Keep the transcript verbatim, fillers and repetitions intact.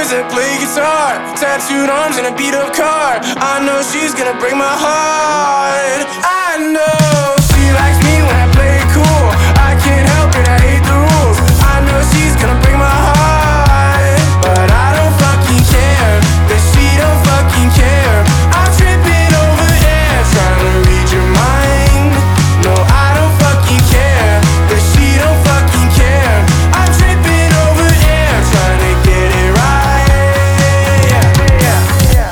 boys that play guitar, tattooed arms and a beat up car. I know she's gonna break my heart.